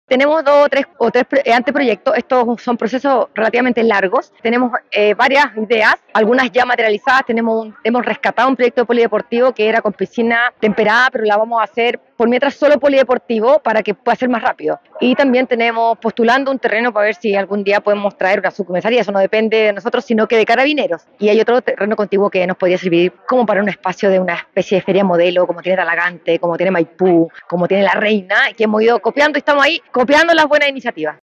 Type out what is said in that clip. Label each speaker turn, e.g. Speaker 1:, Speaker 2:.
Speaker 1: Tenemos dos o tres anteproyectos. Estos son procesos relativamente largos. Tenemos varias ideas, algunas ya materializadas. Hemos rescatado un proyecto de polideportivo que era con piscina temperada, pero la vamos a hacer por mientras solo polideportivo para que pueda ser más rápido. Y también tenemos postulando un terreno para ver si algún día podemos traer una subcomisaría. Eso no depende de nosotros, sino que de Carabineros. Y hay otro terreno contiguo que nos podría servir como para un espacio de una especie de feria modelo, como tiene Talagante, como tiene Maipú, como tiene La Reina, que hemos ido copiando y estamos ahí copiando las buenas iniciativas.